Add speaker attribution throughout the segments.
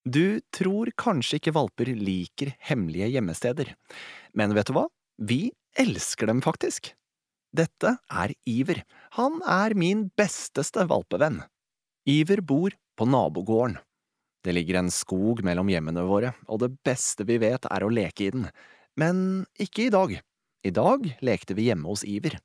Speaker 1: Du tror kanskje ikke valper liker hemmelige gjemmesteder, men vet du hva? Vi elsker dem faktisk. Dette er Iver. Han er min besteste valpevenn. Iver bor på nabogården. Det ligger en skog mellom hjemmene våre, og det beste vi vet er å leke i den. Men ikke i dag. I dag lekte vi hjemme hos Iver.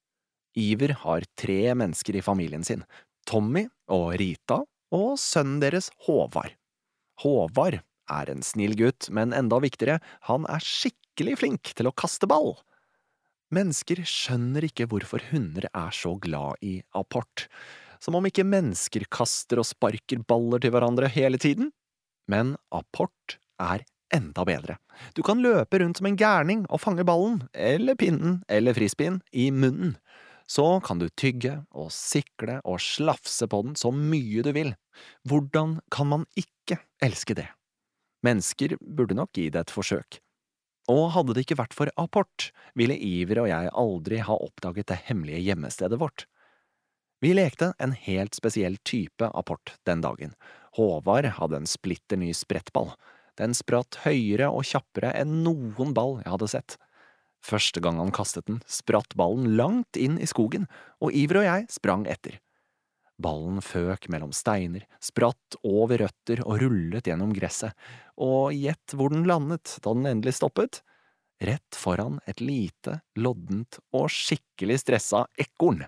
Speaker 1: Iver har 3 mennesker i familien sin. Tommy og Rita og sønnen deres Håvard. Håvard er en snill gutt, men enda viktigere, han er skikkelig flink til å kaste ball. Mennesker skjønner ikke hvorfor hunder er så glad i apport, som om ikke mennesker kaster og sparker baller til hverandre hele tiden. Men apport er enda bedre. Du kan løpe rundt som en gærning og fange ballen, eller pinnen, eller frisbeen, i munnen. Så kan du tygge og sikle og slafse på den så mye du vil. Hvordan kan man ikke elske det? Mennesker burde nok gi det et forsøk. Og hadde det ikke vært for apport, ville Iver og jeg aldri ha oppdaget det hemmelige gjemmestedet vårt. Vi lekte en helt spesiell type apport den dagen. Håvard hadde en splitter ny sprettball. Den spratt høyere og kjappere enn noen ball jeg hadde sett. Første gang han kastet den, spratt ballen langt inn i skogen, og Iver og jeg sprang etter. Ballen føk mellom steiner, spratt over røtter og rullet gjennom gresset, og gjett hvor den landet da den endelig stoppet? Rett foran et lite, loddent og skikkelig stressa ekorn.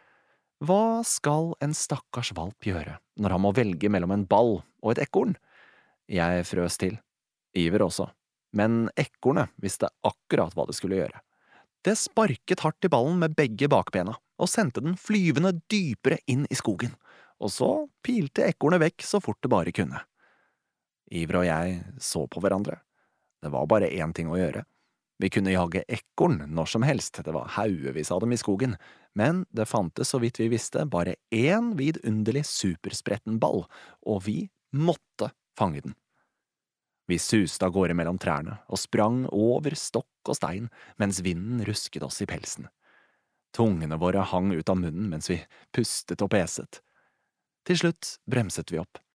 Speaker 1: Hva skal en stakkars valp gjøre når han må velge mellom en ball og et ekorn? Jeg frøs til. Iver også. Men ekornet visste akkurat hva det skulle gjøre. Det sparket hardt i ballen med begge bakbena, og sendte den flyvende dypere inn i skogen, og så pilte ekornet vekk så fort det bare kunne. Iver og jeg så på hverandre. Det var bare én ting å gjøre. Vi kunne jage ekorn når som helst, det var haugevis av dem i skogen, men det fantes så vidt vi visste bare én vidunderlig superspretten ball, og vi måtte fange den. Vi suste av gårde mellom trærne og sprang over stokk og stein mens vinden rusket oss i pelsen. Tungene våre hang ut av munnen mens vi pustet og peset. Til slutt bremset vi opp.